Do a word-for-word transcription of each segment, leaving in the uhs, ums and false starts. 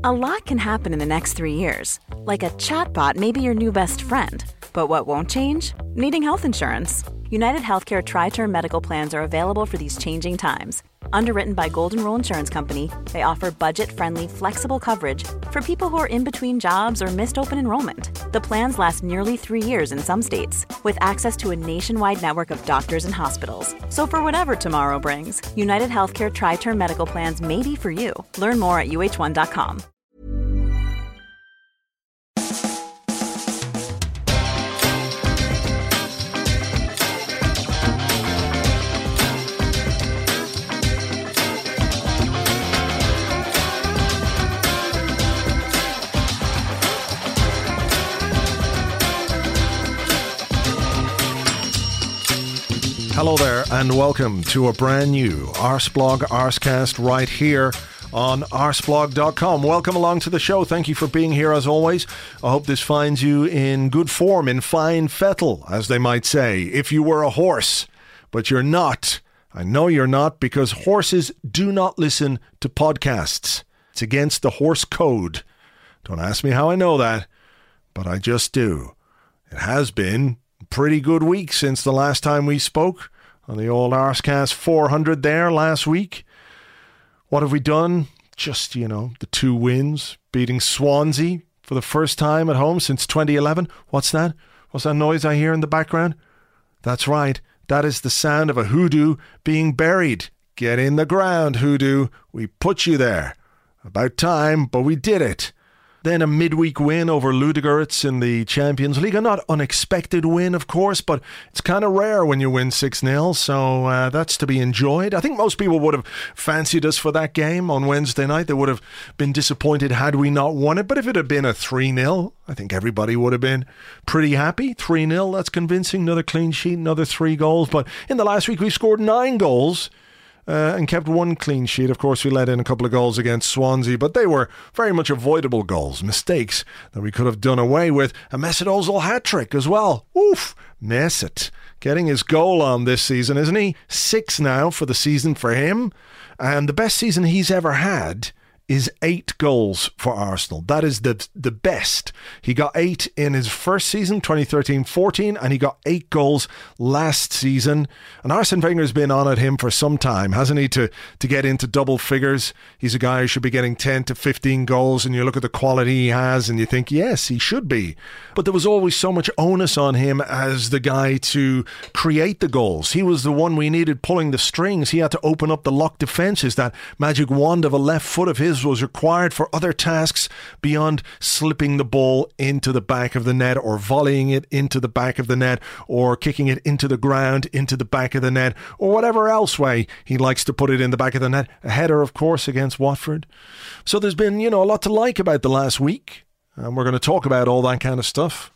A lot can happen in the next three years. Like a chatbot may be your new best friend. But what won't change? Needing health insurance. United Healthcare Tri-Term Medical Plans are available for these changing times. Underwritten by Golden Rule Insurance Company, they offer budget-friendly, flexible coverage for people who are in between jobs or missed open enrollment. The plans last nearly three years in some states, with access to a nationwide network of doctors and hospitals. So for whatever tomorrow brings, United Healthcare Tri-Term Medical Plans may be for you. Learn more at U H one dot com. Hello there and welcome to a brand new Arsblog Arscast right here on arsblog dot com. Welcome along to the show. Thank you for being here as always. I hope this finds you in good form, in fine fettle, as they might say, if you were a horse. But you're not. I know you're not, because horses do not listen to podcasts. It's against the horse code. Don't ask me how I know that, but I just do. It has been pretty good week since the last time we spoke on the old Arscast four hundred there last week. What have we done? Just, you know, the two wins, beating Swansea for the first time at home since twenty eleven. What's that? What's that noise I hear in the background? That's right. That is the sound of a hoodoo being buried. Get in the ground, hoodoo. We put you there. About time, but we did it. Then a midweek win over Ludogorets in the Champions League. A not unexpected win, of course, but it's kind of rare when you win six nil, so uh, that's to be enjoyed. I think most people would have fancied us for that game on Wednesday night. They would have been disappointed had we not won it, but if it had been a three nil, I think everybody would have been pretty happy. three nil, that's convincing. Another clean sheet, another three goals. But in the last week, we scored nine goals. Uh, and kept one clean sheet. Of course, we let in a couple of goals against Swansea, but they were very much avoidable goals, mistakes that we could have done away with. A Mesut Ozil hat-trick as well. Oof, Mesut getting his goal on this season, isn't he? Six now for the season for him. And the best season he's ever had is eight goals for Arsenal. That is the the best. He got eight in his first season, twenty thirteen fourteen, and he got eight goals last season. And Arsene Wenger's been on at him for some time, hasn't he, to, to get into double figures. He's a guy who should be getting ten to fifteen goals, and you look at the quality he has, and you think, yes, he should be. But there was always so much onus on him as the guy to create the goals. He was the one we needed pulling the strings. He had to open up the locked defences. That magic wand of a left foot of his was required for other tasks beyond slipping the ball into the back of the net or volleying it into the back of the net or kicking it into the ground into the back of the net or whatever else way he likes to put it in the back of the net. A header, of course, against Watford. So there's been, you know, a lot to like about the last week, and we're going to talk about all that kind of stuff.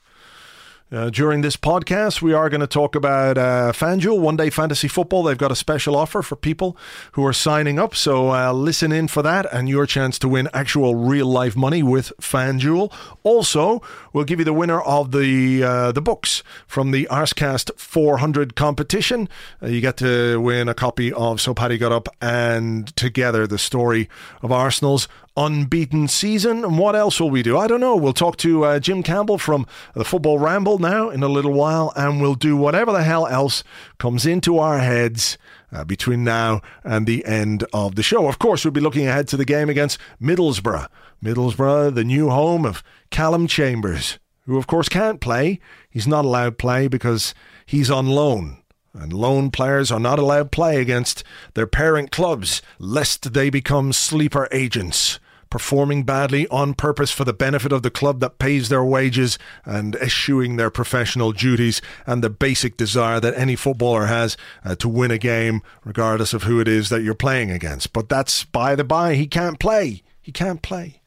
Uh, during this podcast, we are going to talk about uh, FanDuel, One Day Fantasy Football. They've got a special offer for people who are signing up, so uh, listen in for that and your chance to win actual real-life money with FanDuel. Also, we'll give you the winner of the uh, the books from the Arscast four hundred competition. Uh, you get to win a copy of So Paddy Got Up and Together, the story of Arsenal's unbeaten season. And what else will we do? I don't know. We'll talk to uh, Jim Campbell from the Football Ramble now in a little while, and we'll do whatever the hell else comes into our heads uh, between now and the end of the show. Of course, we'll be looking ahead to the game against Middlesbrough. Middlesbrough, the new home of Callum Chambers, who of course can't play. He's not allowed play because he's on loan. And loan players are not allowed play against their parent clubs, lest they become sleeper agents, performing badly on purpose for the benefit of the club that pays their wages and eschewing their professional duties and the basic desire that any footballer has uh, to win a game, regardless of who it is that you're playing against. But that's by the by. He can't play. He can't play.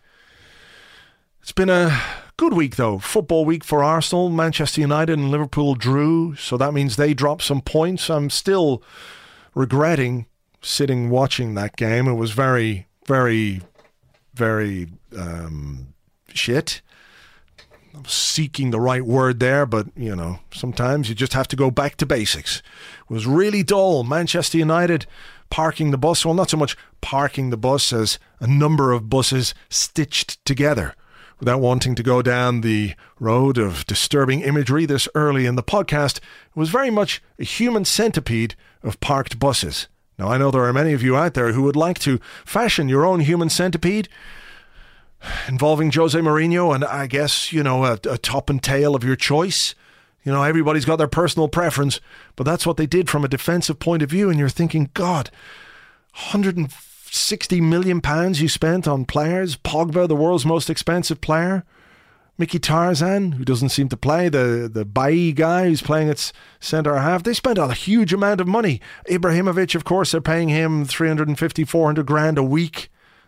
It's been a good week, though. Football week for Arsenal. Manchester United and Liverpool drew, so that means they dropped some points. I'm still regretting sitting watching that game. It was very, very, very um, shit. I'm seeking the right word there, but, you know, sometimes you just have to go back to basics. It was really dull. Manchester United parking the bus. Well, not so much parking the bus as a number of buses stitched together. Without wanting to go down the road of disturbing imagery this early in the podcast, it was very much a human centipede of parked buses. Now, I know there are many of you out there who would like to fashion your own human centipede involving Jose Mourinho and, I guess, you know, a, a top and tail of your choice. You know, everybody's got their personal preference, but that's what they did from a defensive point of view, and you're thinking, God, one hundred sixty million pounds you spent on players. Pogba, the world's most expensive player. Mickey Tarzan, who doesn't seem to play. The the Bailly guy who's playing at centre half. They spent a huge amount of money. Ibrahimovic, of course, they're paying him three hundred fifty, four hundred grand a week.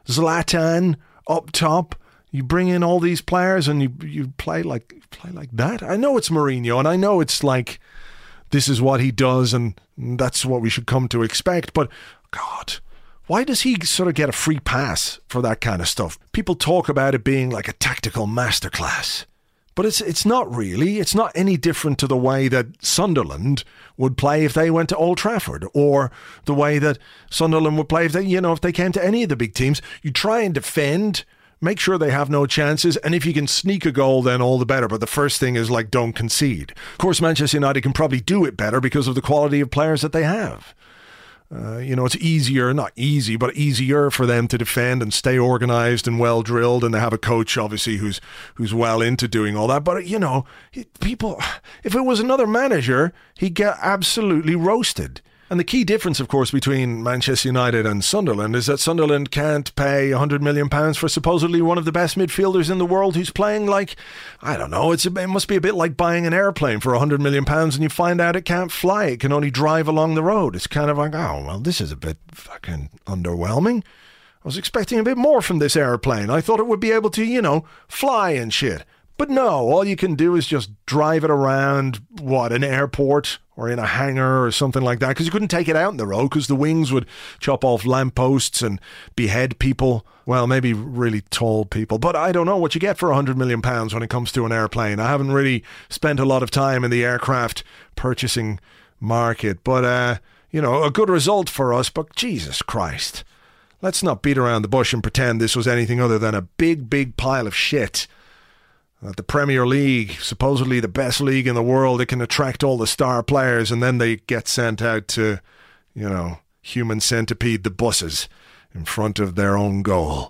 Zlatan up top. You bring in all these players and you you play like play like that. I know it's Mourinho, and I know it's like this is what he does, and that's what we should come to expect. But God, why does he sort of get a free pass for that kind of stuff? People talk about it being like a tactical masterclass, but it's it's not really. It's not any different to the way that Sunderland would play if they went to Old Trafford, or the way that Sunderland would play if they, you know, if they came to any of the big teams. You try and defend, make sure they have no chances, and if you can sneak a goal, then all the better. But the first thing is, like, don't concede. Of course, Manchester United can probably do it better because of the quality of players that they have. Uh, you know, it's easier, not easy, but easier for them to defend and stay organised and well drilled, and they have a coach, obviously, who's who's well into doing all that. But, you know, people, if it was another manager, he'd get absolutely roasted. And the key difference, of course, between Manchester United and Sunderland is that Sunderland can't pay one hundred million pounds for supposedly one of the best midfielders in the world who's playing like, I don't know, it's a, it must be a bit like buying an airplane for one hundred million pounds and you find out it can't fly, it can only drive along the road. It's kind of like, oh, well, this is a bit fucking underwhelming. I was expecting a bit more from this airplane. I thought it would be able to, you know, fly and shit. But no, all you can do is just drive it around, what, an airport or in a hangar or something like that, because you couldn't take it out in the road because the wings would chop off lampposts and behead people. Well, maybe really tall people. But I don't know what you get for one hundred million pounds when it comes to an airplane. I haven't really spent a lot of time in the aircraft purchasing market. But, uh, you know, a good result for us. But Jesus Christ, let's not beat around the bush and pretend this was anything other than a big, big pile of shit. That the Premier League, supposedly the best league in the world, it can attract all the star players, and then they get sent out to, you know, human centipede the buses in front of their own goal.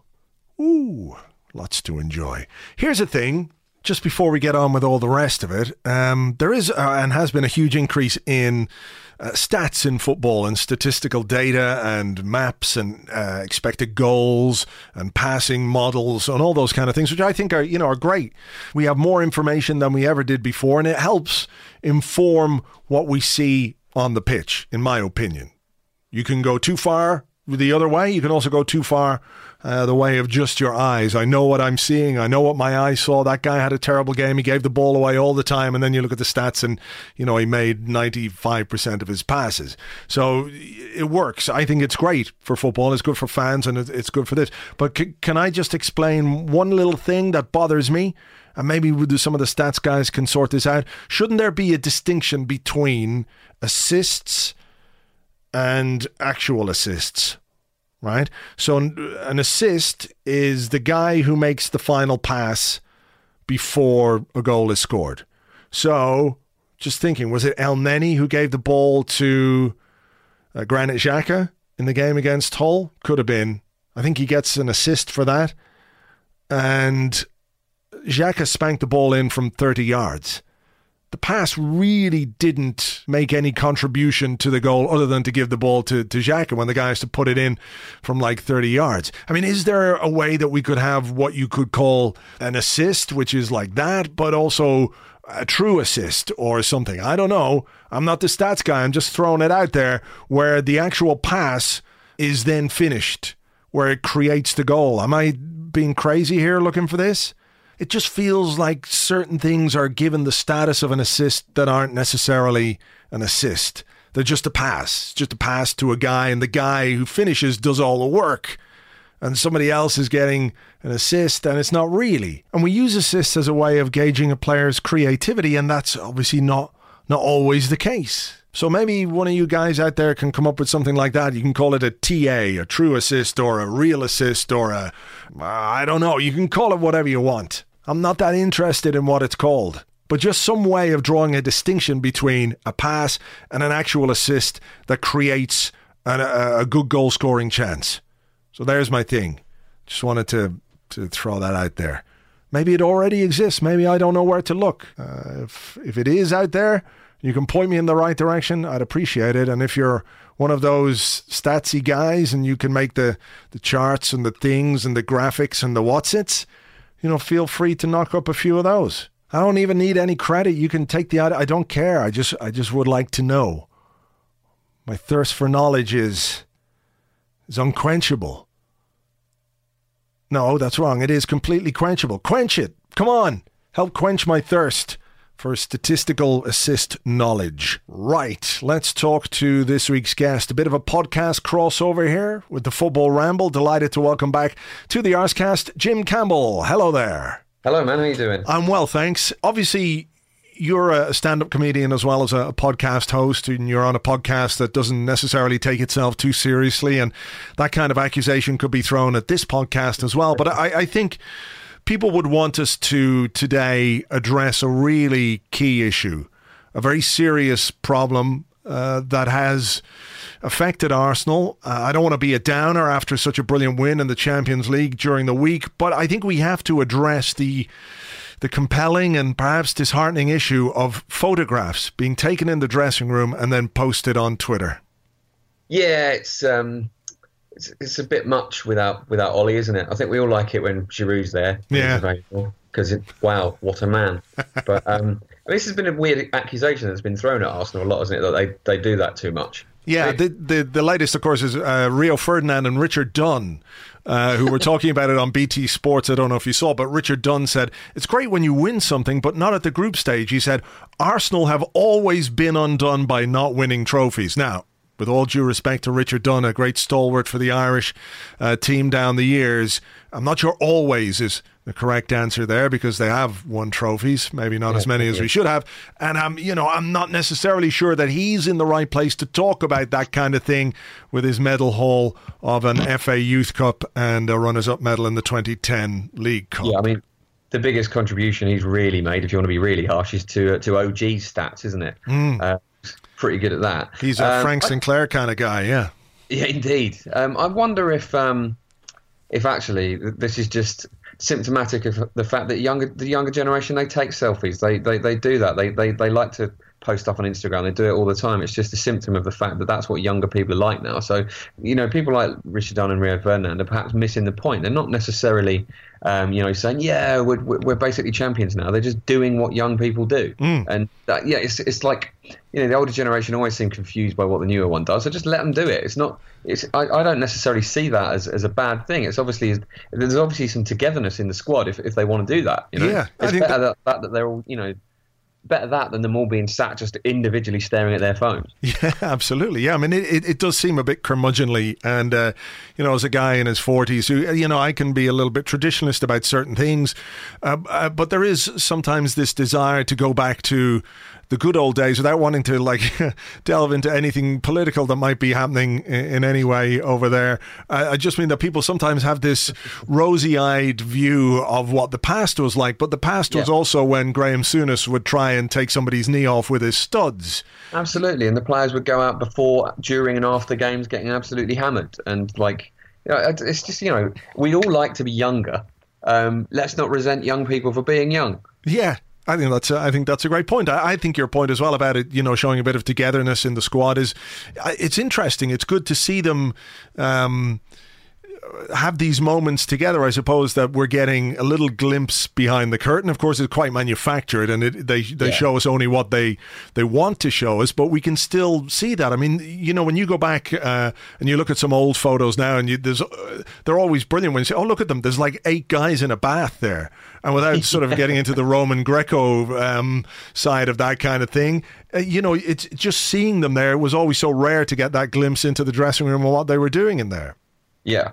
Ooh, lots to enjoy. Here's the thing, just before we get on with all the rest of it, um, there is uh, and has been a huge increase in uh, stats in football and statistical data and maps and uh, expected goals and passing models and all those kind of things, which I think are, you know, are great. We have more information than we ever did before, and it helps inform what we see on the pitch, in my opinion. You can go too far the other way. You can also go too far uh, the way of just your eyes. I know what I'm seeing. I know what my eyes saw. That guy had a terrible game. He gave the ball away all the time. And then you look at the stats and, you know, he made ninety-five percent of his passes. So it works. I think it's great for football. It's good for fans and it's good for this. But c- can I just explain one little thing that bothers me? And maybe some of the stats guys can sort this out. Shouldn't there be a distinction between assists and actual assists, right? So an assist is the guy who makes the final pass before a goal is scored. So just thinking, was it El Neni who gave the ball to uh, Granit Xhaka in the game against Hull? Could have been. I think he gets an assist for that. And Xhaka spanked the ball in from thirty yards. The pass really didn't make any contribution to the goal other than to give the ball to, to Xhaka when the guy has to put it in from like thirty yards. I mean, is there a way that we could have what you could call an assist, which is like that, but also a true assist or something? I don't know. I'm not the stats guy. I'm just throwing it out there where the actual pass is then finished, where it creates the goal. Am I being crazy here looking for this? It just feels like certain things are given the status of an assist that aren't necessarily an assist. They're just a pass, just a pass to a guy, and the guy who finishes does all the work. And somebody else is getting an assist, and it's not really. And we use assists as a way of gauging a player's creativity, and that's obviously not, not always the case. So maybe one of you guys out there can come up with something like that. You can call it a T A, a true assist, or a real assist, or a, I don't know, you can call it whatever you want. I'm not that interested in what it's called. But just some way of drawing a distinction between a pass and an actual assist that creates an, a, a good goal scoring chance. So there's my thing. Just wanted to, to throw that out there. Maybe it already exists. Maybe I don't know where to look. Uh, if if it is out there, you can point me in the right direction. I'd appreciate it. And if you're one of those statsy guys and you can make the, the charts and the things and the graphics and the what's-its, you know, feel free to knock up a few of those. I don't even need any credit. You can take the... I don't care. I just I just would like to know. My thirst for knowledge is, is unquenchable. No, that's wrong. It is completely quenchable. Quench it. Come on. Help quench my thirst for statistical assist knowledge. Right, let's talk to this week's guest. A bit of a podcast crossover here with the Football Ramble. Delighted to welcome back to the Arscast, Jim Campbell. Hello there. Hello, man. How are you doing? I'm well, thanks. Obviously, you're a stand-up comedian as well as a podcast host, and you're on a podcast that doesn't necessarily take itself too seriously, and that kind of accusation could be thrown at this podcast as well. But I, I think people would want us to today address a really key issue, a very serious problem uh, that has affected Arsenal. Uh, I don't want to be a downer after such a brilliant win in the Champions League during the week, but I think we have to address the the compelling and perhaps disheartening issue of photographs being taken in the dressing room and then posted on Twitter. Yeah, it's um, it's, it's a bit much without without Ollie, isn't it? I think we all like it when Giroud's there. Yeah. Because, wow, what a man. But um, this has been a weird accusation that's been thrown at Arsenal a lot, isn't it? That they, they do that too much. Yeah, the, the the latest, of course, is uh, Rio Ferdinand and Richard Dunn, uh, who were talking about it on B T Sports. I don't know if you saw, but Richard Dunn said, it's great when you win something, but not at the group stage. He said, Arsenal have always been undone by not winning trophies. Now, with all due respect to Richard Dunn, a great stalwart for the Irish uh, team down the years, I'm not sure always is the correct answer there, because they have won trophies, maybe not yeah, as many as we should have. And I'm, you know, I'm not necessarily sure that he's in the right place to talk about that kind of thing with his medal haul of an F A Youth Cup and a runners-up medal in the twenty ten League Cup. Yeah, I mean, the biggest contribution he's really made, if you want to be really harsh, is to to O G's stats, isn't it? Mm. Uh, pretty good at that. He's a um, Frank Sinclair I, kind of guy, yeah. Yeah, indeed. Um, I wonder if um, if actually this is just symptomatic of the fact that younger the younger generation, they take selfies. They they, they do that. They, they they like to post stuff on Instagram. They do it all the time. It's just a symptom of the fact that that's what younger people are like now. So, you know, people like Richard Dunn and Rio Ferdinand are perhaps missing the point. They're not necessarily, um, you know, saying, yeah, we're, we're basically champions now. They're just doing what young people do. Mm. And that, yeah, it's it's like, you know, the older generation always seem confused by what the newer one does. So just let them do it. It's not, it's, I, I don't necessarily see that as, as a bad thing. It's obviously, there's obviously some togetherness in the squad if, if they want to do that. You know, yeah, it's better that, that, that they're all, you know, better that than them all being sat just individually staring at their phones. Yeah, absolutely. Yeah, I mean, it, it, it does seem a bit curmudgeonly. And, uh, you know, as a guy in his forties who, you know, I can be a little bit traditionalist about certain things. Uh, uh, but there is sometimes this desire to go back to the good old days without wanting to, like, delve into anything political that might be happening in, in any way over there. I, I just mean that people sometimes have this rosy-eyed view of what the past was like, but the past yeah. was also when Graham Souness would try and take somebody's knee off with his studs. Absolutely, and the players would go out before, during and after games getting absolutely hammered. And, like, you know, it's just, you know, we all like to be younger. Um, let's not resent young people for being young. Yeah. I think that's a, I think that's a great point. I, I think your point as well about it, you know, showing a bit of togetherness in the squad is, it's interesting. It's good to see them um, have these moments together. I suppose that we're getting a little glimpse behind the curtain. Of course, it's quite manufactured, and it, they they yeah. show us only what they they want to show us, but we can still see that. I mean, you know, when you go back uh, and you look at some old photos now, and you, there's uh, they're always brilliant when you say, "Oh, look at them! There's like eight guys in a bath there." And without sort of getting into the Roman Greco um, side of that kind of thing, uh, you know, it's just seeing them there. It was always so rare to get that glimpse into the dressing room and what they were doing in there. Yeah.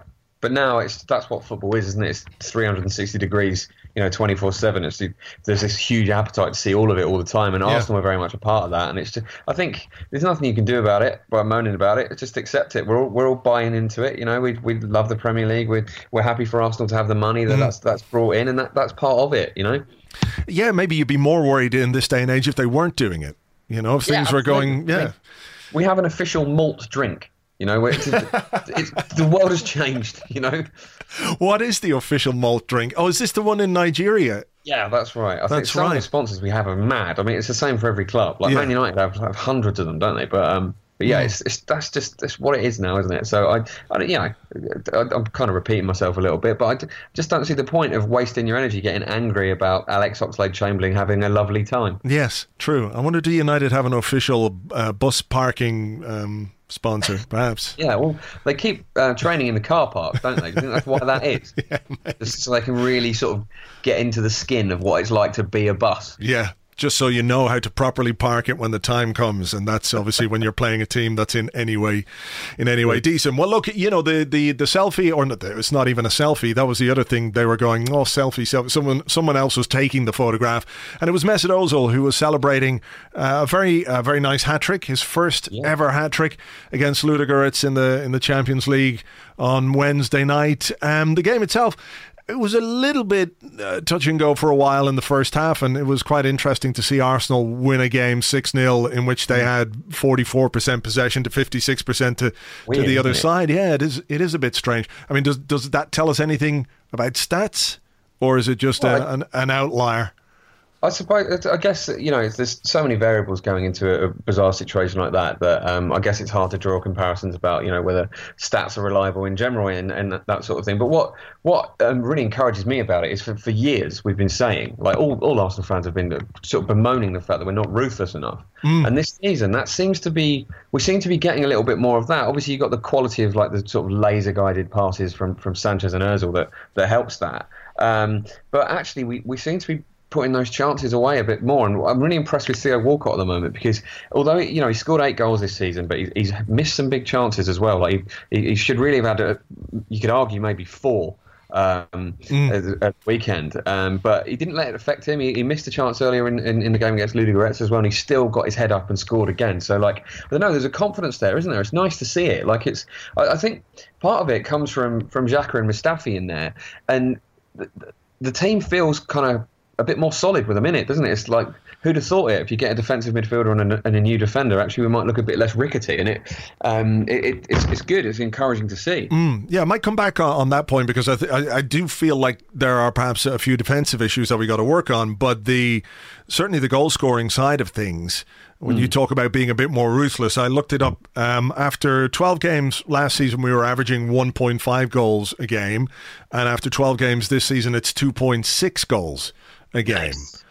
but now it's that's what football is, isn't it? It's three hundred sixty degrees, you know, twenty-four seven. It's there's this huge appetite to see all of it all the time, and yeah. Arsenal are very much a part of that. And it's just, I think there's nothing you can do about it by moaning about it. Just accept it. We're all, we're all buying into it. You know, we we love the Premier League. We we're happy for Arsenal to have the money that mm. that's that's brought in, and that that's part of it. You know. Yeah, maybe you'd be more worried in this day and age if they weren't doing it. You know, if things yeah, were going, yeah. I mean, we have an official malt drink. You know, it's, it's, the world has changed, you know. What is the official malt drink? Oh, is this the one in Nigeria? Yeah, that's right. I that's think some right. of the sponsors we have are mad. I mean, it's the same for every club. Like yeah. Man United have, have hundreds of them, don't they? But um, but yeah, mm. it's, it's that's just that's what it is now, isn't it? So I, I yeah, I, I'm kind of repeating myself a little bit, but I just don't see the point of wasting your energy getting angry about Alex Oxlade-Chamberlain having a lovely time. Yes, true. I wonder, do United have an official uh, bus parking Um sponsor, perhaps? Yeah, well, they keep uh, training in the car park, don't they? Do you think that's why that is? Yeah, just so they can really sort of get into the skin of what it's like to be a bus. Yeah, just so you know how to properly park it when the time comes, and that's obviously when you're playing a team that's in any way, in any way decent. Well, look, you know, the the, the selfie, or not, it's not even a selfie. That was the other thing. They were going, oh, selfie, selfie. Someone someone else was taking the photograph, and it was Mesut Ozil who was celebrating uh, a very uh, very nice hat trick, his first yeah. ever hat trick against Ludogorets in the in the Champions League on Wednesday night. Um, the game itself, it was a little bit uh, touch and go for a while in the first half, and it was quite interesting to see Arsenal win a game six nil in which they had forty-four percent possession to fifty-six percent to, Weird, to the other side. Yeah, it is It is a bit strange. I mean, does does that tell us anything about stats, or is it just well, a, I, an, an outlier? I suppose, I guess, you know, there's so many variables going into a bizarre situation like that that um, I guess it's hard to draw comparisons about, you know, whether stats are reliable in general and, and that sort of thing. But what what um, really encourages me about it is for, for years we've been saying, like all, all Arsenal fans have been sort of bemoaning the fact that we're not ruthless enough. Mm. And this season, that seems to be, we seem to be getting a little bit more of that. Obviously, you've got the quality of like the sort of laser-guided passes from, from Sanchez and Ozil that, that helps that. Um, but actually, we, we seem to be putting those chances away a bit more, and I'm really impressed with Theo Walcott at the moment, because although, you know, he scored eight goals this season, but he's, he's missed some big chances as well. Like he, he should really have had a, you could argue maybe four um, mm. at, at the weekend, um, but he didn't let it affect him. He, he missed a chance earlier in, in, in the game against Ludogorets as well, and he still got his head up and scored again. So like, I don't know, there's a confidence there, isn't there? It's nice to see it. Like it's, I, I think part of it comes from from Xhaka and Mustafi in there, and the, the team feels kind of a bit more solid with them in it, doesn't it? It's like, who'd have thought it? If you get a defensive midfielder and a, and a new defender, actually we might look a bit less rickety, and it, um, it, it it's, it's good. It's encouraging to see. Mm, yeah, I might come back on, on that point, because I, th- I I do feel like there are perhaps a few defensive issues that we got to work on, but the certainly the goal scoring side of things. When mm. you talk about being a bit more ruthless, I looked it up. Um, after twelve games last season, we were averaging one point five goals a game, and after twelve games this season, it's two point six goals a game. Nice.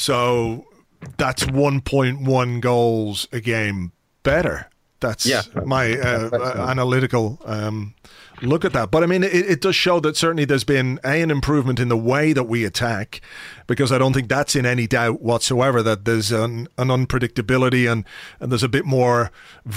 So that's one point one goals a game better. That's yeah, my uh, uh, analytical um, look at that. But I mean, it, it does show that certainly there's been a, an improvement in the way that we attack, because I don't think that's in any doubt whatsoever that there's an, an unpredictability and, and there's a bit more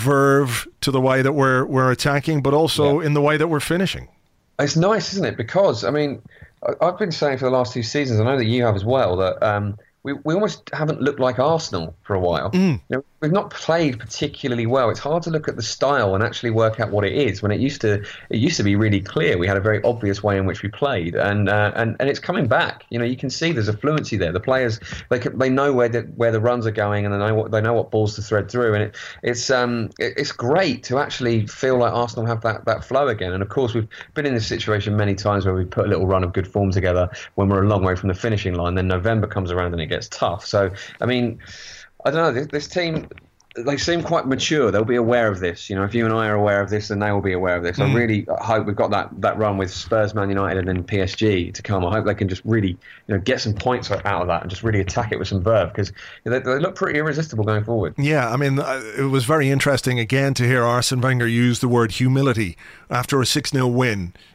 verve to the way that we're we're attacking, but also yeah. in the way that we're finishing. It's nice, isn't it? Because, I mean, I've been saying for the last two seasons, I know that you have as well, that um, we, we almost haven't looked like Arsenal for a while. Mm. You know, we've not played particularly well. It's hard to look at the style and actually work out what it is, when it used to it used to be really clear. We had a very obvious way in which we played, and uh, and and it's coming back. You know, you can see there's a fluency there. The players, they can, they know where the where the runs are going, and they know what they know what balls to thread through, and it, it's um it, it's great to actually feel like Arsenal have that that flow again. And of course, we've been in this situation many times where we put a little run of good form together when we're a long way from the finishing line. Then November comes around and it gets tough. So I mean, I don't know, this, this team, they seem quite mature. They'll be aware of this. You know, if you and I are aware of this, then they will be aware of this. Mm. I really hope we've got that, that run with Spurs, Man United, and then P S G to come. I hope they can just really, you know, get some points out of that and just really attack it with some verve, because they, they look pretty irresistible going forward. Yeah, I mean, it was very interesting again to hear Arsene Wenger use the word humility after a six nil win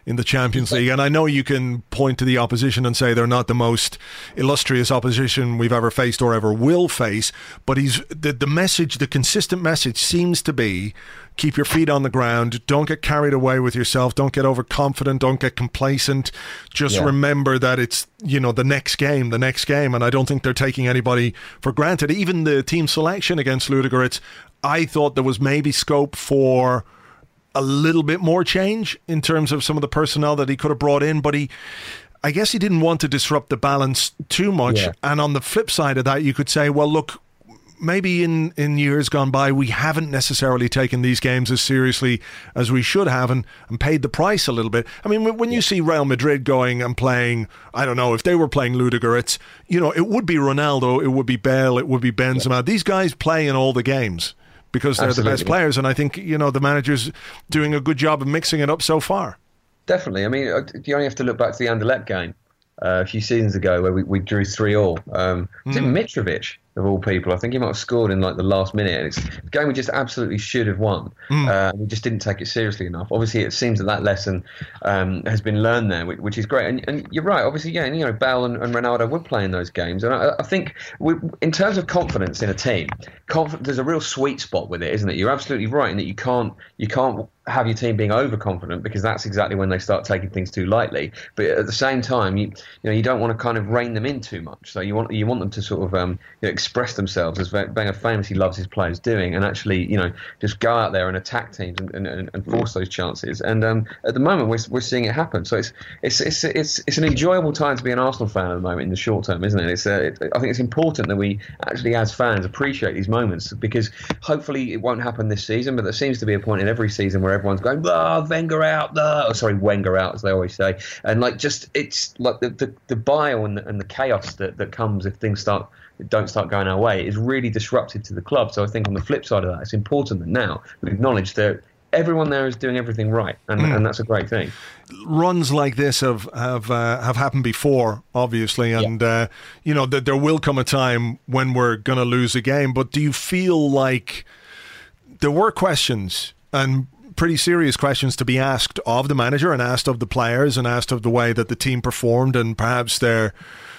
in the Champions League. And I know you can point to the opposition and say they're not the most illustrious opposition we've ever faced or ever will face, but he's the, the message, the consistent message seems to be, keep your feet on the ground, don't get carried away with yourself, don't get overconfident, don't get complacent, just yeah. remember that it's, you know, the next game, the next game. And I don't think they're taking anybody for granted. Even the team selection against Ludogorets, I thought there was maybe scope for a little bit more change in terms of some of the personnel that he could have brought in, but he, I guess he didn't want to disrupt the balance too much. Yeah. And on the flip side of that, you could say, well, look, maybe in, in years gone by, we haven't necessarily taken these games as seriously as we should have and, and paid the price a little bit. I mean, when you see Real Madrid going and playing, I don't know, if they were playing Ludogorets, you know, it would be Ronaldo, it would be Bale, it would be Benzema. Yeah. These guys play in all the games because they're Absolutely. the best players. And I think, you know, the manager's doing a good job of mixing it up so far. Definitely. I mean, you only have to look back to the Anderlecht game uh, a few seasons ago where we, we drew three all. Um, was mm. it Mitrovic, of all people? I think he might have scored in like the last minute. And it's a game we just absolutely should have won. Mm. Uh, we just didn't take it seriously enough. Obviously, it seems that that lesson um, has been learned there, which, which is great. And, and you're right. Obviously, yeah, you know, Bale and, and Ronaldo would play in those games. And I, I think we, in terms of confidence in a team, conf- there's a real sweet spot with it, isn't it? You're absolutely right in that you can't you can't have your team being overconfident, because that's exactly when they start taking things too lightly. But at the same time, you you know, you don't want to kind of rein them in too much. So you want you want them to sort of um, you know, express themselves, as Wenger famously loves his players doing, and actually, you know, just go out there and attack teams and, and, and force those chances. And um, at the moment, we're we're seeing it happen. So it's it's it's it's it's an enjoyable time to be an Arsenal fan at the moment in the short term, isn't it? It's uh, it, I think it's important that we actually, as fans, appreciate these moments, because hopefully it won't happen this season, but there seems to be a point in every season where everyone's going, "Ah, Wenger out!" Ah. Oh, sorry, Wenger out, as they always say. And like, just it's like the the, the bile and the, and the chaos that, that comes if things start don't start going our way is really disruptive to the club. So I think on the flip side of that, it's important that now we acknowledge that everyone there is doing everything right, and, mm. and that's a great thing. Runs like this have have uh, have happened before, obviously, and yeah. uh, you know that there will come a time when we're going to lose a game. But do you feel like there were questions, and pretty serious questions, to be asked of the manager and asked of the players and asked of the way that the team performed, and perhaps their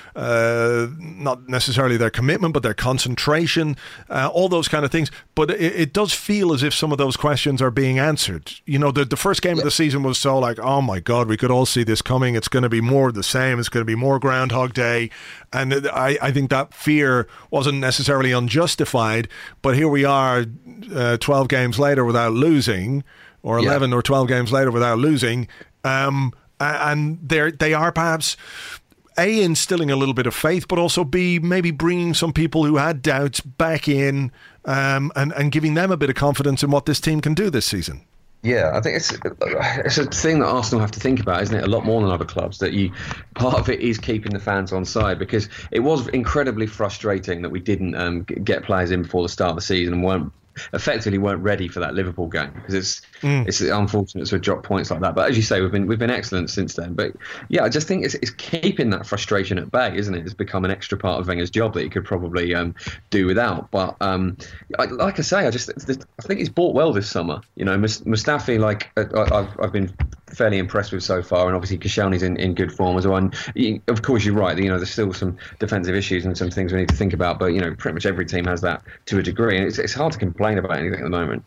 uh, not necessarily their commitment, but their concentration, uh, all those kind of things. But it, it does feel as if some of those questions are being answered. You know, the, the first game yeah. of the season was so like, oh my God, we could all see this coming. It's going to be more of the same. It's going to be more Groundhog Day. And I, I think that fear wasn't necessarily unjustified. But here we are uh, twelve games later without losing, or eleven yeah. or twelve games later without losing. Um, and they're, they are perhaps A, instilling a little bit of faith, but also B, maybe bringing some people who had doubts back in um, and, and giving them a bit of confidence in what this team can do this season. Yeah, I think it's it's a thing that Arsenal have to think about, isn't it? A lot more than other clubs. That you, part of it is keeping the fans on side, because it was incredibly frustrating that we didn't um, get players in before the start of the season and weren't effectively weren't ready for that Liverpool game, because it's mm. it's unfortunate to drop points like that. But as you say, we've been we've been excellent since then. But yeah, I just think it's, it's keeping that frustration at bay, isn't it? It's become an extra part of Wenger's job that he could probably um, do without. But um, I, like I say, I just I think he's bought well this summer. You know, Mustafi, like I, I've I've been fairly impressed with so far, and obviously Koscielny's in, in good form as well. And he, of course, you're right. You know, there's still some defensive issues and some things we need to think about. But you know, pretty much every team has that to a degree, and it's, it's hard to complain about anything at the moment.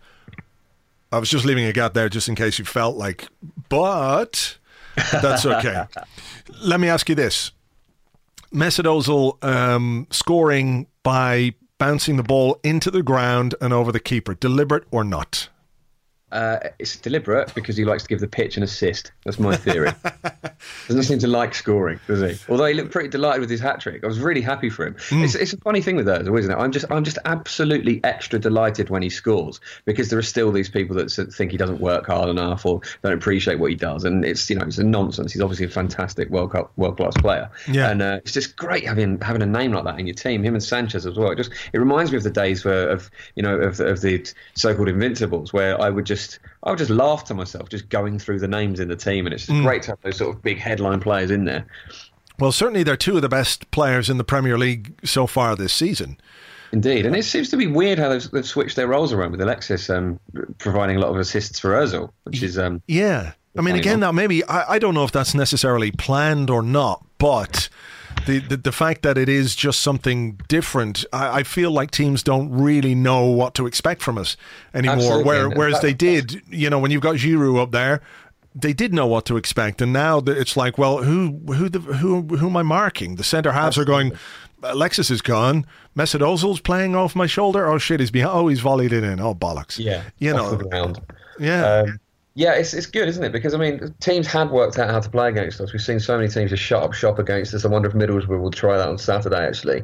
I was just leaving a gap there just in case you felt like, but that's okay. Let me ask you this. Mesut Ozil um, scoring by bouncing the ball into the ground and over the keeper, deliberate or not? Uh, it's deliberate because he likes to give the pitch an assist. That's my theory. Doesn't seem to like scoring, does he? Although he looked pretty delighted with his hat-trick. I was really happy for him. Mm. It's, it's a funny thing with Ozil, isn't it? I'm just I'm just absolutely extra delighted when he scores, because there are still these people that think he doesn't work hard enough or don't appreciate what he does. And it's, you know, it's a nonsense. He's obviously a fantastic World Cup, world-class player. Yeah. And uh, it's just great having having a name like that in your team, him and Sanchez as well. It just it reminds me of the days where, of, you know, of, of the so-called Invincibles, where I would just I would just laugh to myself just going through the names in the team, and it's just mm. great to have those sort of big headline players in there. Well, certainly they're two of the best players in the Premier League so far this season. Indeed, and it seems to be weird how they've, they've switched their roles around, with Alexis um, providing a lot of assists for Ozil, which is um, yeah. I mean, again, now maybe I, I don't know if that's necessarily planned or not, but the, the the fact that it is just something different, I, I feel like teams don't really know what to expect from us anymore. Where, whereas they did, you know, when you've got Giroud up there, they did know what to expect, and now it's like, well, who who the, who who am I marking? The centre halves are going. Alexis is gone. Mesut Ozil's playing off my shoulder. Oh shit, he's behind. Oh, he's volleyed it in. Oh bollocks. Yeah, you know. Off the ground. Yeah. Um, yeah, it's it's good, isn't it? Because I mean, teams had worked out how to play against us. We've seen so many teams just shut up shop against us. I wonder if Middlesbrough will try that on Saturday, actually,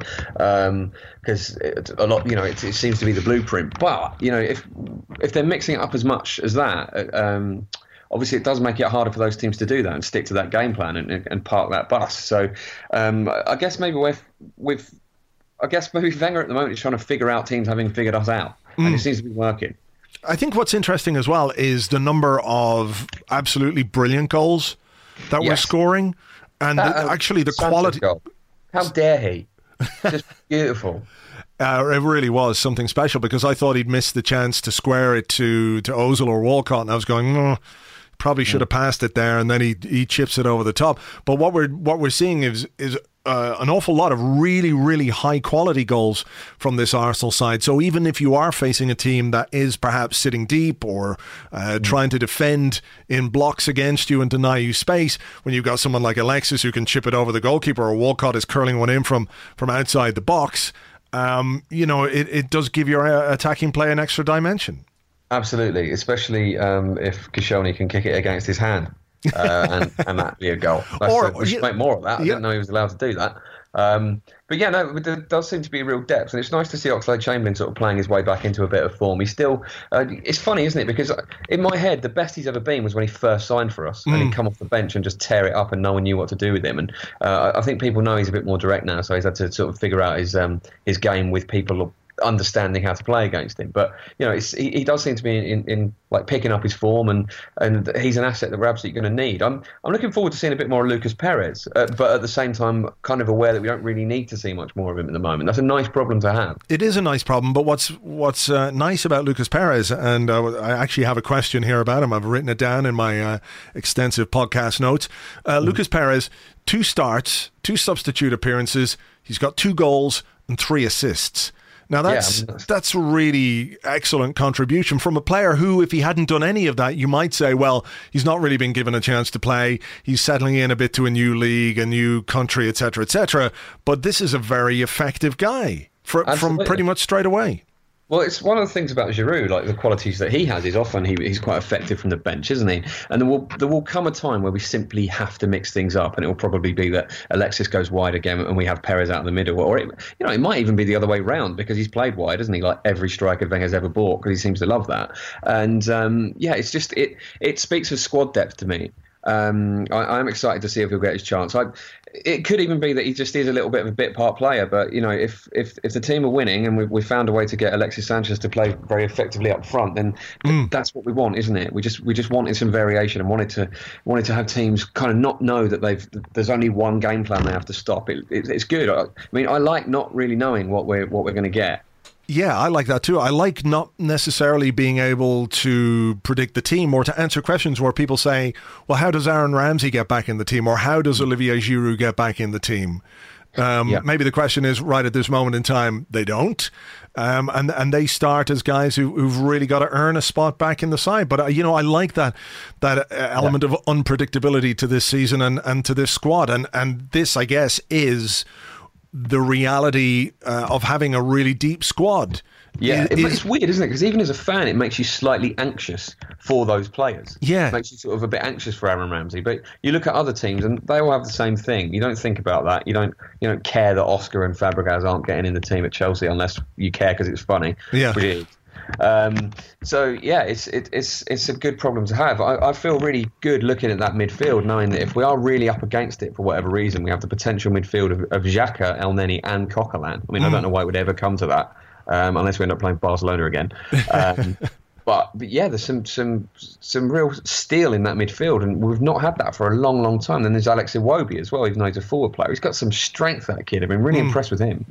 because um, a lot, you know, it, it seems to be the blueprint. But you know, if if they're mixing it up as much as that. Um, Obviously, it does make it harder for those teams to do that and stick to that game plan and, and park that bus. So, um, I guess maybe with with, I guess maybe Wenger at the moment is trying to figure out teams having figured us out, mm. and it seems to be working. I think what's interesting as well is the number of absolutely brilliant goals that yes. we're scoring, and that, the, actually the Sanchez quality. Goal. How dare he? Just beautiful. Uh, it really was something special because I thought he'd missed the chance to square it to to Ozil or Walcott, and I was going. Oh, probably should have passed it there, and then he he chips it over the top. But what we're what we're seeing is is uh, an awful lot of really really high quality goals from this Arsenal side. So even if you are facing a team that is perhaps sitting deep or uh, mm. trying to defend in blocks against you and deny you space, when you've got someone like Alexis who can chip it over the goalkeeper, or Walcott is curling one in from from outside the box, um, you know it it does give your uh, attacking play an extra dimension. Absolutely, especially um, if Koscielny can kick it against his hand, uh, and, and that'd be a goal. That's or, a, we should yeah, make more of that. I yeah. didn't know he was allowed to do that. Um, but yeah, no, there does seem to be a real depth, and it's nice to see Oxlade-Chamberlain sort of playing his way back into a bit of form. He's still, uh, it's funny, isn't it? Because in my head, the best he's ever been was when he first signed for us, mm. and he'd come off the bench and just tear it up, and no one knew what to do with him. And uh, I think people know he's a bit more direct now, so he's had to sort of figure out his um, his game with people understanding how to play against him. But you know, it's, he, he does seem to be in, in, in like picking up his form, and and he's an asset that we're absolutely going to need. I'm I'm looking forward to seeing a bit more of Lucas Perez, uh, but at the same time, kind of aware that we don't really need to see much more of him at the moment. That's a nice problem to have. It is a nice problem, but what's what's uh, nice about Lucas Perez, and uh, I actually have a question here about him. I've written it down in my uh, extensive podcast notes. Uh, mm. Lucas Perez, two starts, two substitute appearances. He's got two goals and three assists. Now, that's yeah, I mean, that's a really excellent contribution from a player who, if he hadn't done any of that, you might say, well, he's not really been given a chance to play. He's settling in a bit to a new league, a new country, et cetera, et cetera. But this is a very effective guy for, from pretty much straight away. Well, it's one of the things about Giroud, like the qualities that he has is often he, he's quite effective from the bench, isn't he? And there will there will come a time where we simply have to mix things up, and it will probably be that Alexis goes wide again and we have Perez out in the middle, or it, you know, it might even be the other way round because he's played wide, isn't he? Like every striker Wenger's ever bought, because he seems to love that. And um, yeah, it's just it it speaks of squad depth to me. Um, I, I'm excited to see if he'll get his chance. I, it could even be that he just is a little bit of a bit part player, but you know, if if, if the team are winning and we we found a way to get Alexis Sanchez to play very effectively up front, then mm. that's what we want, isn't it? We just we just wanted some variation and wanted to wanted to have teams kind of not know that they've there's only one game plan they have to stop. It, it it's good. I, I mean, I like not really knowing what we're what we're going to get. Yeah, I like that too. I like not necessarily being able to predict the team or to answer questions where people say, well, how does Aaron Ramsey get back in the team? Or how does Olivier Giroud get back in the team? Um, yeah. Maybe the question is, right at this moment in time, they don't. Um, and and they start as guys who, who've really got to earn a spot back in the side. But, uh, you know, I like that that element yeah. of unpredictability to this season and, and to this squad. And, and this, I guess, is the reality uh, of having a really deep squad. Yeah, it, it's weird, isn't it? Because even as a fan, it makes you slightly anxious for those players. Yeah. It makes you sort of a bit anxious for Aaron Ramsey. But you look at other teams and they all have the same thing. You don't think about that. You don't you don't care that Oscar and Fabregas aren't getting in the team at Chelsea unless you care because it's funny. Yeah. Which it is. Um, so yeah, it's it, it's it's a good problem to have. I, I feel really good looking at that midfield, knowing that if we are really up against it for whatever reason, we have the potential midfield of, of Xhaka, Elneny, and Coquelin. I mean, mm. I don't know why it would ever come to that, um, unless we end up playing Barcelona again. Um, but, but yeah, there's some some some real steel in that midfield, and we've not had that for a long, long time. Then there's Alex Iwobi as well, even though he's a forward player. He's got some strength, that kid. I've been really mm. impressed with him.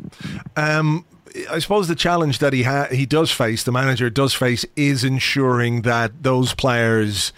Um. I suppose the challenge that he ha- he does face, the manager does face, is ensuring that those players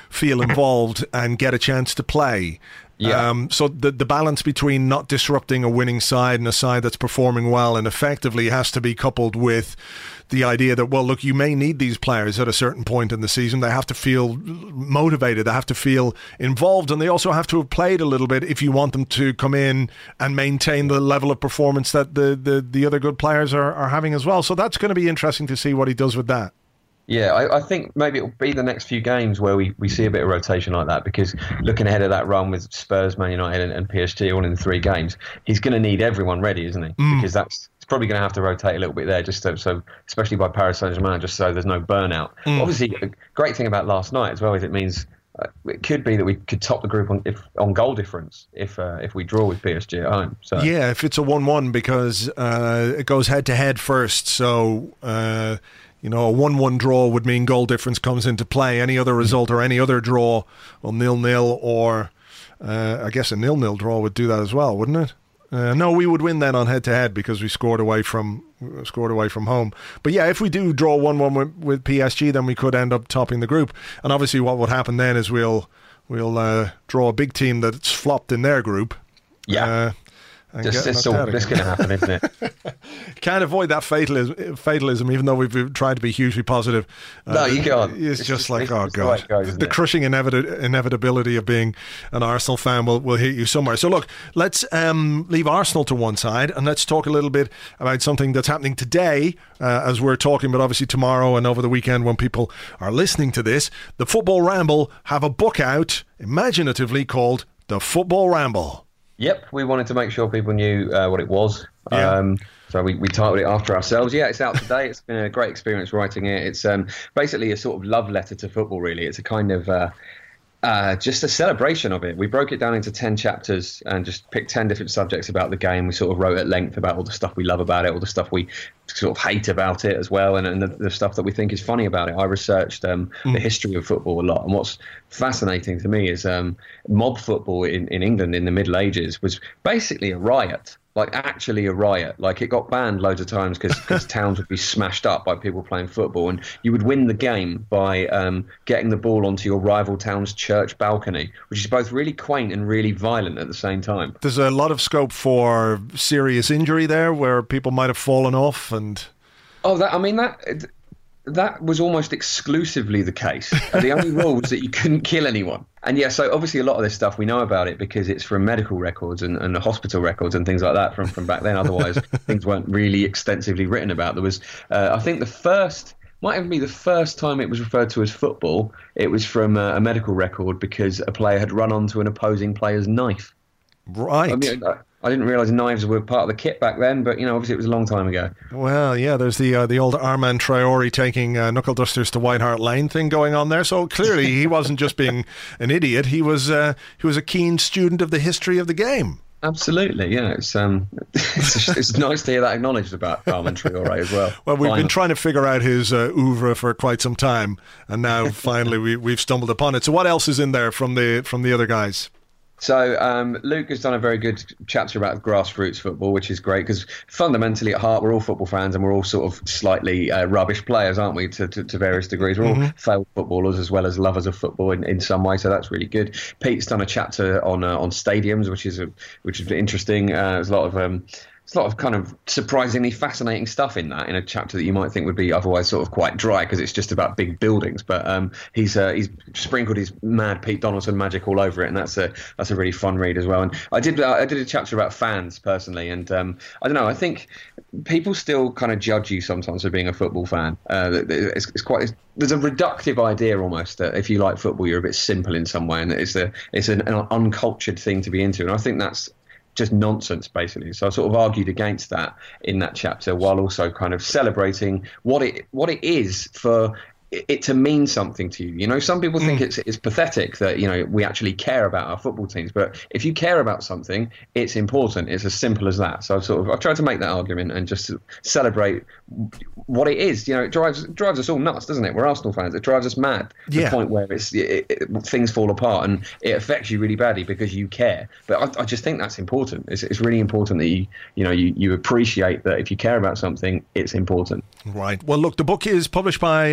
feel involved and get a chance to play. Yeah. Um, so the the balance between not disrupting a winning side and a side that's performing well and effectively has to be coupled with the idea that, well, look, you may need these players at a certain point in the season. They have to feel motivated. They have to feel involved. And they also have to have played a little bit if you want them to come in and maintain the level of performance that the, the, the other good players are, are having as well. So that's going to be interesting to see what he does with that. Yeah, I, I think maybe it'll be the next few games where we, we see a bit of rotation like that, because looking ahead of that run with Spurs, Man United and, and P S G all in three games, he's going to need everyone ready, isn't he? Mm. Because that's it's probably going to have to rotate a little bit there, just so, so especially by Paris Saint-Germain, just so there's no burnout. Mm. Obviously, a great thing about last night as well is it means uh, it could be that we could top the group on if, on goal difference if uh, if we draw with P S G at home. So yeah, if it's a one-one, because uh, it goes head-to-head first, so... Uh, You know, a one-one draw would mean goal difference comes into play. Any other result or any other draw, well, nil-nil or uh, I guess a nil-nil draw would do that as well, wouldn't it? Uh, no, we would win then on head-to-head because we scored away from scored away from home. But yeah, if we do draw one-one with, with P S G, then we could end up topping the group. And obviously, what would happen then is we'll we'll uh, draw a big team that's flopped in their group. Yeah. Uh, Just, it's all, this going to happen, isn't it? Can't avoid that fatalism, fatalism, even though we've tried to be hugely positive. Uh, no, you can't. It's, it's just like, it's, oh, it's God. The, goes, the crushing inevit- inevitability of being an Arsenal fan will, will hit you somewhere. So, look, let's um, leave Arsenal to one side and let's talk a little bit about something that's happening today uh, as we're talking, but obviously tomorrow and over the weekend when people are listening to this. The Football Ramble have a book out, imaginatively called The Football Ramble. Yep, we wanted to make sure people knew uh, what it was. Yeah. Um, so we, we titled it after ourselves. Yeah, it's out today. It's been a great experience writing it. It's um, basically a sort of love letter to football, really. It's a kind of uh, uh, just a celebration of it. We broke it down into ten chapters and just picked ten different subjects about the game. We sort of wrote at length about all the stuff we love about it, all the stuff we sort of hate about it as well, and, and the, the stuff that we think is funny about it. I researched um, mm. the history of football a lot, and what's fascinating to me is um, mob football in, in England in the Middle Ages was basically a riot. Like actually a riot. Like it got banned loads of times because towns would be smashed up by people playing football, and you would win the game by um, getting the ball onto your rival town's church balcony, which is both really quaint and really violent at the same time. There's a lot of scope for serious injury there, where people might have fallen off and. Oh, that I mean that. That was almost exclusively the case. The only rule was that you couldn't kill anyone. And yeah, so obviously a lot of this stuff, we know about it because it's from medical records and, and hospital records and things like that from, from back then. Otherwise, things weren't really extensively written about. There was, uh, I think the first, might even be the first time it was referred to as football, it was from a, a medical record because a player had run onto an opposing player's knife. Right. I mean, I, I didn't realise knives were part of the kit back then, but, you know, obviously it was a long time ago. Well, yeah, there's the uh, the old Armand Traore taking uh, knuckle dusters to White Hart Lane thing going on there. So clearly he wasn't just being an idiot. He was uh, he was a keen student of the history of the game. Absolutely, yeah. It's um, it's, it's nice to hear that acknowledged about Armand Traore as well. Well, we've finally. been trying to figure out his uh, oeuvre for quite some time, and now finally we, we've stumbled upon it. So what else is in there from the from the other guys? So um, Luke has done a very good chapter about grassroots football, which is great because fundamentally at heart we're all football fans and we're all sort of slightly uh, rubbish players, aren't we, to, to, to various degrees. We're mm-hmm. all failed footballers as well as lovers of football in, in some way, so that's really good. Pete's done a chapter on uh, on stadiums, which is a, which is interesting. Uh, there's a lot of... Um, There's a lot of kind of surprisingly fascinating stuff in that, in a chapter that you might think would be otherwise sort of quite dry because it's just about big buildings. But um, he's uh, he's sprinkled his mad Pete Donaldson magic all over it, and that's a that's a really fun read as well. And I did uh, I did a chapter about fans personally, and um, I don't know. I think people still kind of judge you sometimes for being a football fan. Uh, it's, it's quite it's, there's a reductive idea almost that if you like football, you're a bit simple in some way, and it's a it's an, an uncultured thing to be into. And I think that's just nonsense, basically. So I sort of argued against that in that chapter, while also kind of celebrating what it what it is for it to mean something to you. You know, some people think mm. it's it's pathetic that, you know, we actually care about our football teams, but if you care about something, it's important. It's as simple as that. So I've sort of I've tried to make that argument and just celebrate what it is. You know, it drives drives us all nuts, doesn't it? We're Arsenal fans. It drives us mad to yeah. the point where it's it, it, things fall apart and it affects you really badly because you care. But I, I just think that's important. It's, it's really important that you you know you, you appreciate that if you care about something, it's important. Right. Well, look, the book is published by uh, Penguin.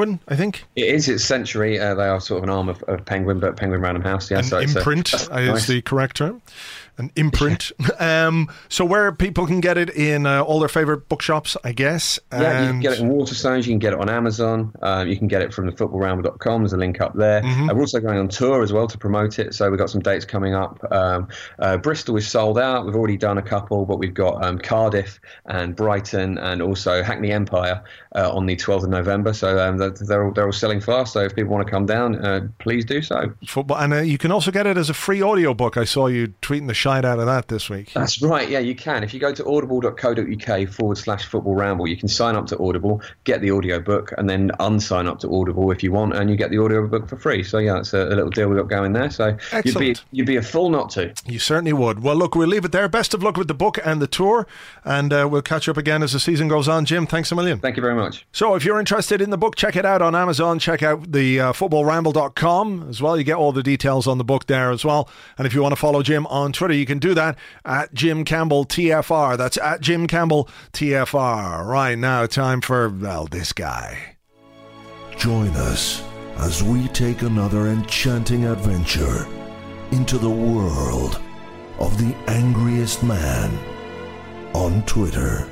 Penguin, I think. It is. It's Century. Uh, they are sort of an arm of, of Penguin, but Penguin Random House. Yeah, An so imprint it's a, is nice. the correct term. An imprint. um, so where people can get it in uh, all their favourite bookshops, I guess. Yeah, you can and get it in Waterstones, you can get it on Amazon, um, you can get it from the football ramble dot com, there's a link up there. Mm-hmm. Uh, we're also going on tour as well to promote it, so we've got some dates coming up. Um, uh, Bristol is sold out, we've already done a couple, but we've got um, Cardiff and Brighton and also Hackney Empire uh, on the twelfth of November, so um, they're, they're, all, they're all selling fast, so if people want to come down, uh, please do so. Football, and uh, you can also get it as a free audiobook. I saw you tweeting the shite out of that this week. That's right, yeah, you can. If you go to audible dot co dot uk forward slash football ramble, you can sign up to Audible, get the audio book, and then unsign up to Audible if you want, and you get the audio book for free. So, yeah, that's a, a little deal we've got going there. So you'd be, you'd be a fool not to. You certainly would. Well, look, we'll leave it there. Best of luck with the book and the tour, and uh, we'll catch up again as the season goes on. Jim, thanks a million. Thank you very much. So if you're interested in the book, check it out on Amazon. Check out the uh, football ramble dot com as well. You get all the details on the book there as well. And if you want to follow Jim on Twitter, you can do that at Jim Campbell T F R. That's at Jim Campbell T F R. Right now, time for, well, this guy. Join us as we take another enchanting adventure into the world of the angriest man on Twitter.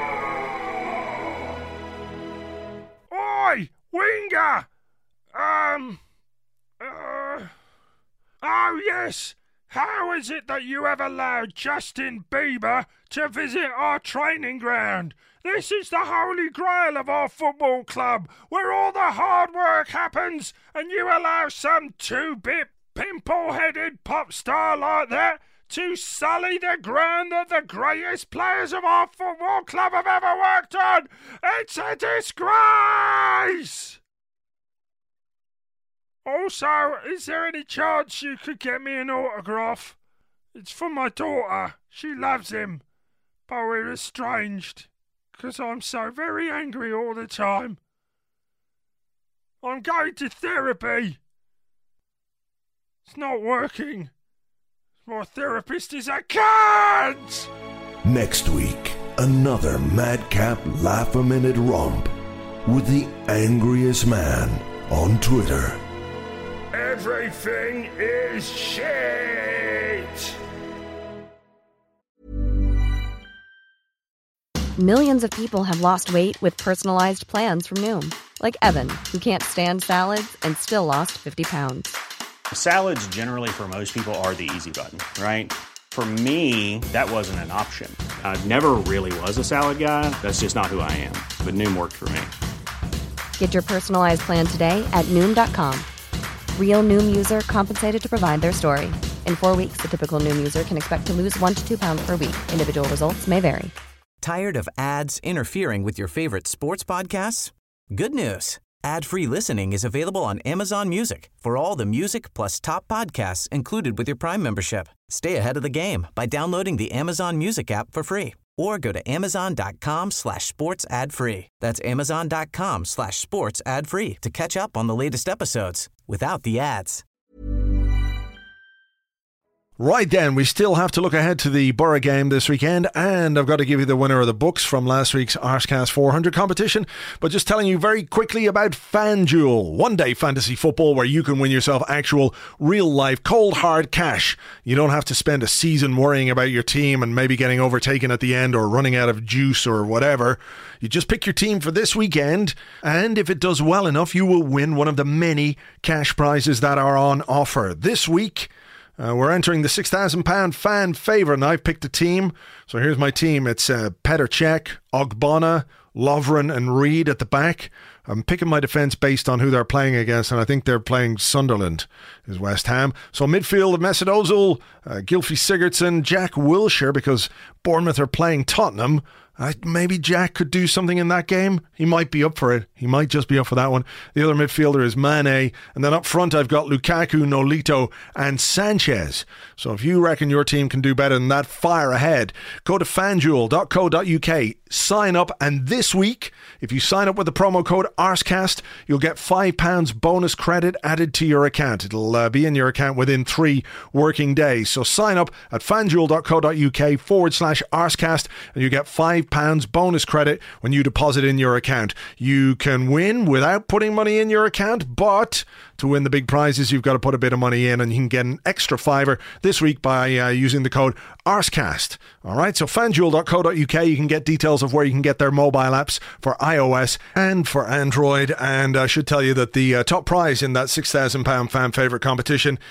Oi, Winger! Um... Uh, oh, yes! How is it that you have allowed Justin Bieber to visit our training ground? This is the holy grail of our football club, where all the hard work happens, and you allow some two-bit, pimple-headed pop star like that to sully the ground that the greatest players of our football club have ever worked on. It's a disgrace! Also, is there any chance you could get me an autograph? It's for my daughter. She loves him. But we're estranged, because I'm so very angry all the time. I'm going to therapy. It's not working. My therapist is a cunt! Next week, another madcap laugh-a-minute romp with the angriest man on Twitter. Everything is shit! Millions of people have lost weight with personalized plans from Noom. Like Evan, who can't stand salads and still lost fifty pounds. Salads generally for most people are the easy button, right? For me, that wasn't an option. I never really was a salad guy. That's just not who I am. But Noom worked for me. Get your personalized plan today at Noom dot com. Real Noom user compensated to provide their story. In four weeks, the typical Noom user can expect to lose one to two pounds per week. Individual results may vary. Tired of ads interfering with your favorite sports podcasts? Good news. Ad-free listening is available on Amazon Music for all the music plus top podcasts included with your Prime membership. Stay ahead of the game by downloading the Amazon Music app for free or go to amazon.com slash sports ad free. That's amazon.com slash sports ad free to catch up on the latest episodes without the ads. Right then, we still have to look ahead to the Borough game this weekend, and I've got to give you the winner of the books from last week's Arscast four hundred competition, but just telling you very quickly about FanDuel, one-day fantasy football where you can win yourself actual, real-life, cold, hard cash. You don't have to spend a season worrying about your team and maybe getting overtaken at the end or running out of juice or whatever. You just pick your team for this weekend, and if it does well enough, you will win one of the many cash prizes that are on offer. This week, Uh, we're entering the six thousand pounds fan favourite, and I've picked a team. So here's my team. It's uh, Petr Cech, Ogbonna, Lovren and Reid at the back. I'm picking my defence based on who they're playing against, and I think they're playing Sunderland, is West Ham. So midfield of Mesut Ozil, uh, Gylfi Sigurdsson, Jack Wilshere, because Bournemouth are playing Tottenham. I, maybe Jack could do something in that game. He might be up for it. He might just be up for that one. The other midfielder is Mane. And then up front, I've got Lukaku, Nolito, and Sanchez. So if you reckon your team can do better than that, fire ahead. Go to fanduel dot co dot uk, sign up, and this week, if you sign up with the promo code Arscast, you'll get five pounds bonus credit added to your account. It'll uh, be in your account within three working days. So sign up at fanduel.co.uk forward slash Arscast and you get five pounds bonus credit when you deposit in your account. You can win without putting money in your account, but to win the big prizes, you've got to put a bit of money in, and you can get an extra fiver this week by uh, using the code Arscast. All right, so fanduel dot co dot uk, you can get details of where you can get their mobile apps for iOS and for Android. And I should tell you that the uh, top prize in that six thousand pounds fan favourite competition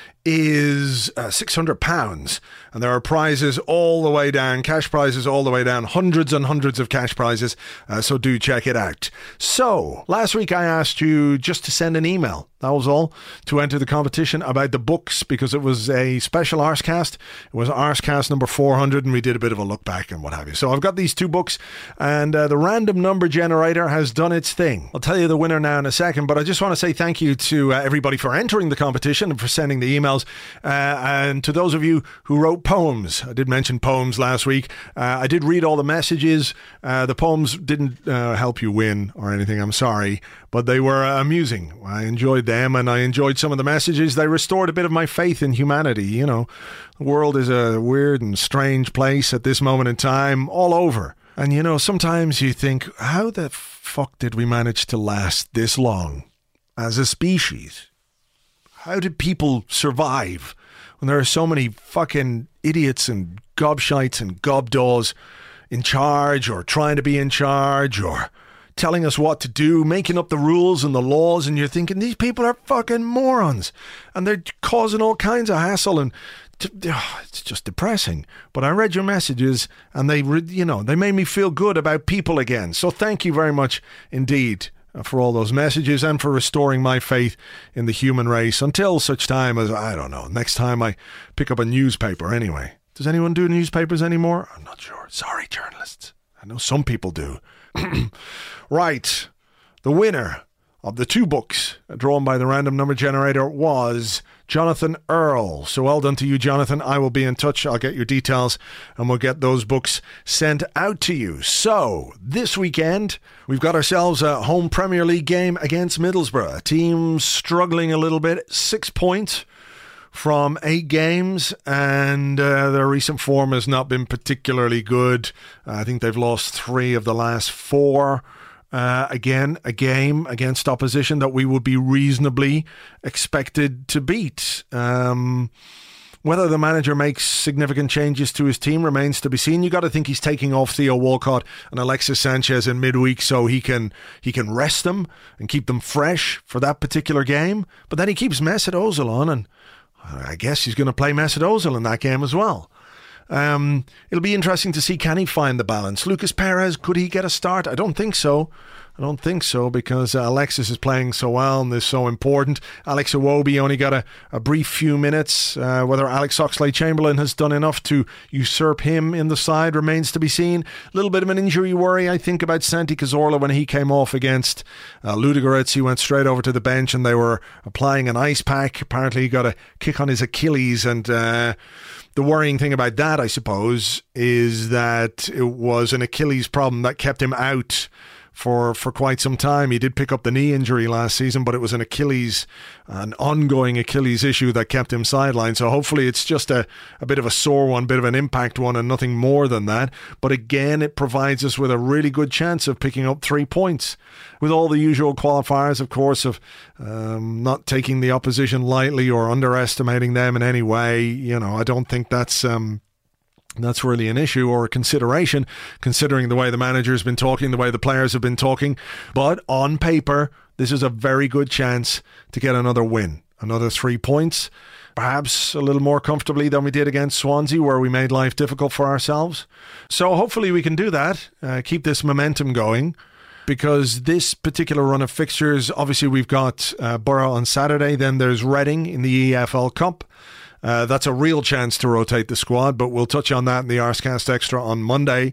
is uh, six hundred pounds. And there are prizes all the way down, cash prizes all the way down, hundreds and hundreds of cash prizes. Uh, so do check it out. So, last week I asked you just to send an email. That was all, to enter the competition about the books, because it was a special Arscast. It was Arscast number four hundred, and we did a bit of a look back and what have you. So I've got these two books, and uh, the random number generator has done its thing. I'll tell you the winner now in a second, but I just want to say thank you to uh, everybody for entering the competition and for sending the emails, uh, and to those of you who wrote poems. I did mention poems last week. Uh, I did read all the messages. Uh, the poems didn't uh, help you win or anything, I'm sorry, but they were uh, amusing. I enjoyed them, and I enjoyed some of the messages. They restored a bit of my faith in humanity. You know, the world is a weird and strange place at this moment in time, all over. And, you know, sometimes you think, how the fuck did we manage to last this long as a species? How did people survive when there are so many fucking idiots and gobshites and gobdaws in charge, or trying to be in charge, or telling us what to do, making up the rules and the laws, and you're thinking, these people are fucking morons, and they're causing all kinds of hassle, and t- oh, it's just depressing. But I read your messages, and they, re- you know, they made me feel good about people again. So thank you very much indeed for all those messages and for restoring my faith in the human race until such time as, I don't know, next time I pick up a newspaper anyway. Does anyone do newspapers anymore? I'm not sure. Sorry, journalists. I know some people do. Right. The winner of the two books drawn by the random number generator was Jonathan Earl. So well done to you, Jonathan. I will be in touch. I'll get your details and we'll get those books sent out to you. So this weekend, we've got ourselves a home Premier League game against Middlesbrough, a team struggling a little bit, six points from eight games, and uh, their recent form has not been particularly good. Uh, I think they've lost three of the last four. Uh, again, a game against opposition that we would be reasonably expected to beat. Um, whether the manager makes significant changes to his team remains to be seen. You got to think he's taking off Theo Walcott and Alexis Sanchez in midweek so he can he can rest them and keep them fresh for that particular game. But then he keeps Mesut Ozil on, and I guess he's going to play Mesut Ozil in that game as well. Um, it'll be interesting to see, can he find the balance? Lucas Perez, could he get a start? I don't think so. I don't think so, because uh, Alexis is playing so well and is so important. Alex Iwobi only got a, a brief few minutes. Uh, whether Alex Oxlade-Chamberlain has done enough to usurp him in the side remains to be seen. A little bit of an injury worry, I think, about Santi Cazorla when he came off against uh, Ludogorets. He went straight over to the bench and they were applying an ice pack. Apparently he got a kick on his Achilles, and uh, the worrying thing about that, I suppose, is that it was an Achilles problem that kept him out for for quite some time. He did pick up the knee injury last season, but it was an Achilles, an ongoing Achilles issue that kept him sidelined. So hopefully it's just a, a bit of a sore one, bit of an impact one, and nothing more than that. But again, it provides us with a really good chance of picking up three points. With all the usual qualifiers, of course, of um, not taking the opposition lightly or underestimating them in any way. You know, I don't think that's... Um, That's really an issue or a consideration, considering the way the manager's been talking, the way the players have been talking. But on paper, this is a very good chance to get another win, another three points, perhaps a little more comfortably than we did against Swansea, where we made life difficult for ourselves. So hopefully we can do that, uh, keep this momentum going, because this particular run of fixtures, obviously we've got uh, Borough on Saturday, then there's Reading in the E F L Cup. Uh, that's a real chance to rotate the squad, but we'll touch on that in the Arscast Extra on Monday.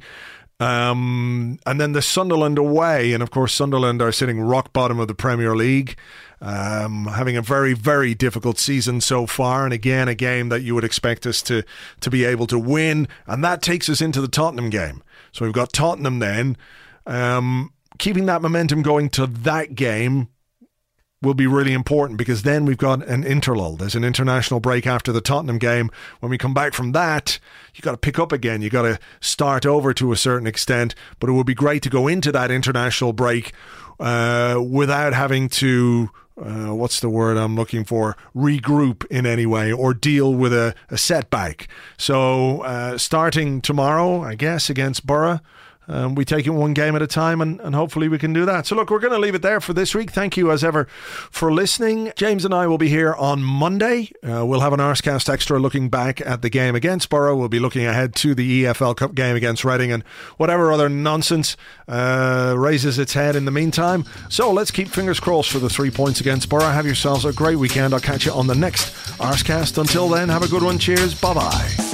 Um, and then the Sunderland away, and of course Sunderland are sitting rock bottom of the Premier League, um, having a very, very difficult season so far, and again, a game that you would expect us to, to be able to win, and that takes us into the Tottenham game. So we've got Tottenham then. Um, keeping that momentum going to that game will be really important, because then we've got an interlull. There's an international break after the Tottenham game. When we come back from that, you got to pick up again. You got to start over to a certain extent. But it would be great to go into that international break uh, without having to, uh, what's the word I'm looking for, regroup in any way or deal with a, a setback. So uh, starting tomorrow, I guess, against Borough, Um, we take it one game at a time, and, and hopefully we can do that. So look, we're going to leave it there for this week. Thank you as ever for listening. James and I will be here on Monday. Uh, we'll have an Arscast Extra looking back at the game against Borough. We'll be looking ahead to the E F L Cup game against Reading and whatever other nonsense uh, raises its head in the meantime. So let's keep fingers crossed for the three points against Borough. Have yourselves a great weekend. I'll catch you on the next Arscast. Until then, have a good one. Cheers. Bye-bye.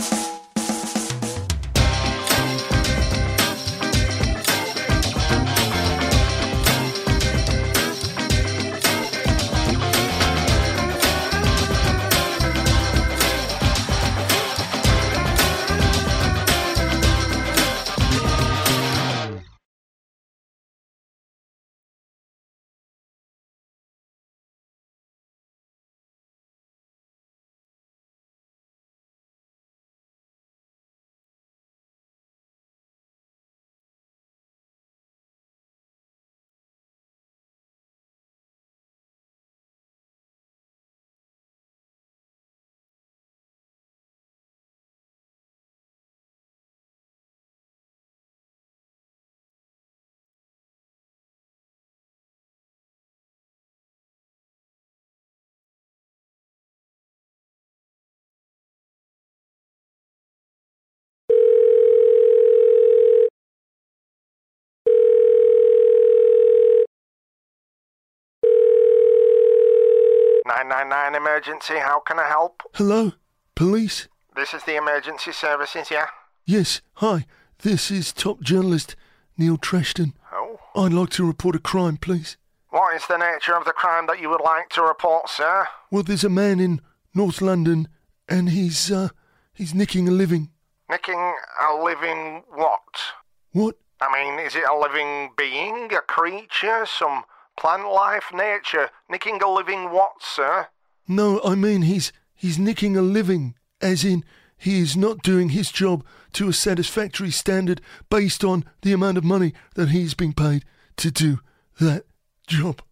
nine nine nine emergency, how can I help? Hello? Police? This is the emergency services, yeah? Yes, hi. This is top journalist Neil Treshton. Oh? I'd like to report a crime, please. What is the nature of the crime that you would like to report, sir? Well, there's a man in North London, and he's, uh, he's nicking a living. Nicking a living what? What? I mean, is it a living being, a creature, some plant life, nature? Nicking a living what, sir? No, I mean he's he's nicking a living, as in he is not doing his job to a satisfactory standard based on the amount of money that he's being paid to do that job.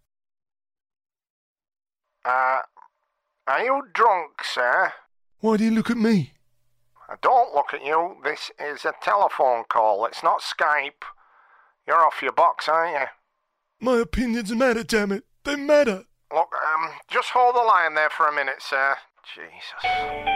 Uh, are you drunk, sir? Why do you look at me? I don't look at you. This is a telephone call. It's not Skype. You're off your box, aren't you? My opinions matter, damn it. They matter. Look, um, just hold the line there for a minute, sir. Jesus.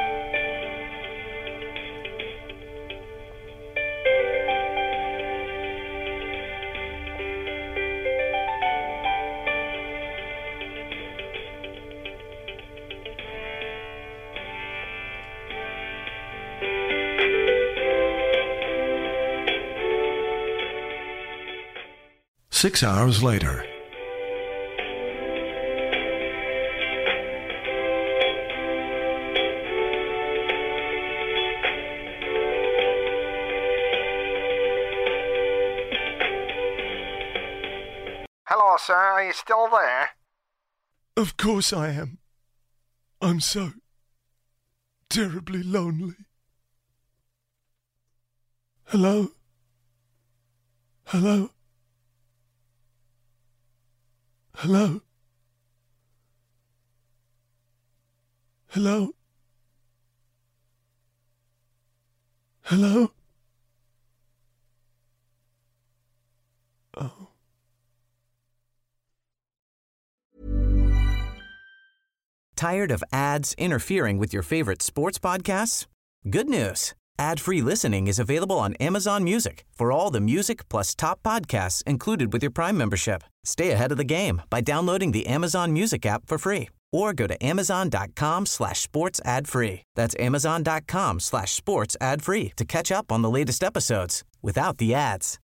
Six hours later. Hello, sir. Are you still there? Of course I am. I'm so terribly lonely. Hello? Hello? Hello? Hello? Hello? Oh. Tired of ads interfering with your favorite sports podcasts? Good news. Ad-free listening is available on Amazon Music for all the music plus top podcasts included with your Prime membership. Stay ahead of the game by downloading the Amazon Music app for free or go to amazon.com slash sports ad free. That's amazon.com slash sports ad free to catch up on the latest episodes without the ads.